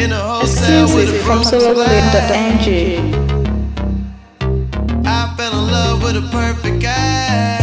In a hotel with a from broken glass. soloclip.ng. I fell in love with a perfect guy.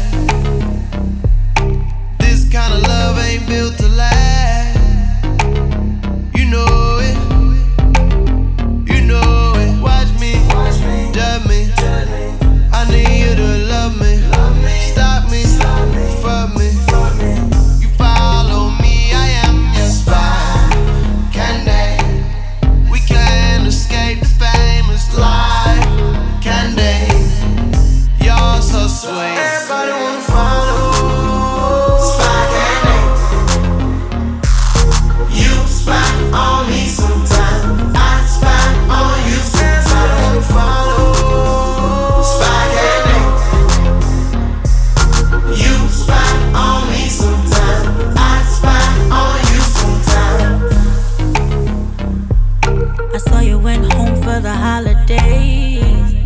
This kind of love ain't built to last. You know it. You know it. Watch me, judge me. I need you to love me. Stop me, fuck me. You follow me, I am your spy. Candy, we can't escape the famous life. Candy, you're so sweet. Everybody wanna follow. Spy Candy, you spy on me sometime. I spy on you sometime. Everybody wanna follow. Spy Candy, you spy on me sometime. I spy on you sometime. I saw you went home for the holidays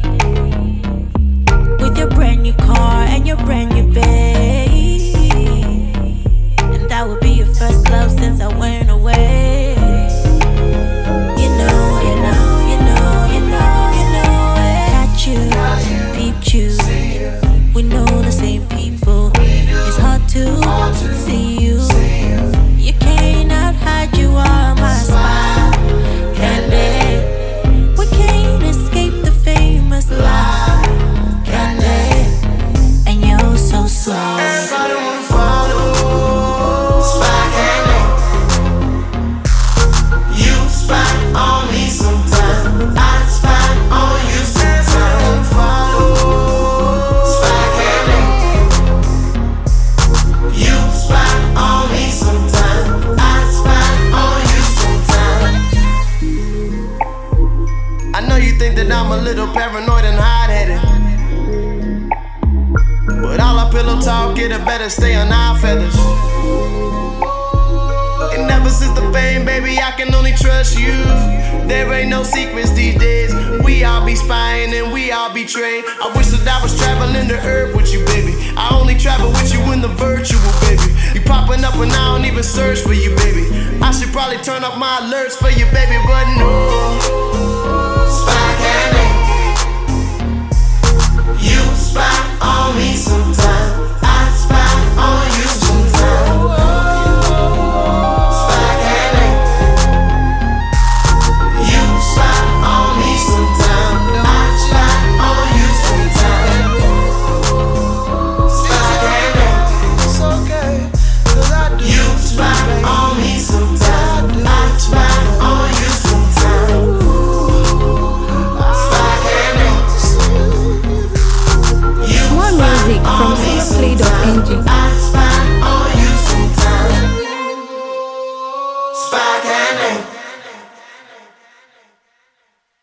with your brand new car and your brand new babe, and that would be your first love since I went away. You know, you know, you know, you know, you know it. Got you, peeped you. We know the same people. It's hard to see you. You cannot hide, you are my spy. Candy, we can't escape the famous lie. Candy, and you're so sweet. Everybody wanna follow. Spy Candy, you spy on me sometime. I spy on you sometime. Everybody wanna follow. Spy Candy, you spy on me sometime. I spy on you sometime. I know you think that I'm a little paranoid and hot-headed, but all our pillow talk, it better stay on our feathers. And ever since the fame, baby, I can only trust you. There ain't no secrets these days. We all be spying and we all betray. I wish that I was traveling the earth with you, baby. I only travel with you in the virtual, baby. You popping up and I don't even search for you, baby. I should probably turn off my alerts for you, baby, but no. Spy Candy, you spy on me sometime. I spy on